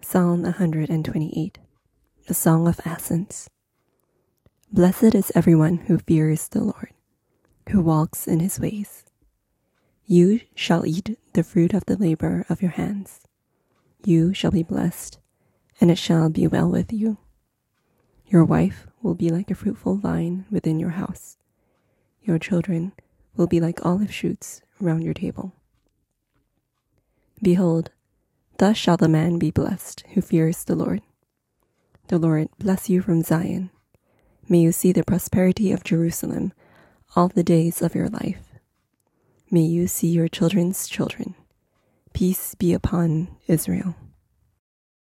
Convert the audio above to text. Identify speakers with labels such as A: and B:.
A: Psalm 128, a song of ascents. Blessed is everyone who fears the Lord, who walks in his ways. You shall eat the fruit of the labor of your hands. You shall be blessed, and it shall be well with you. Your wife will be like a fruitful vine within your house. Your children will be like olive shoots round your table. Behold, thus shall the man be blessed who fears the Lord. The Lord bless you from Zion. May you see the prosperity of Jerusalem all the days of your life. May you see your children's children. Peace be upon Israel.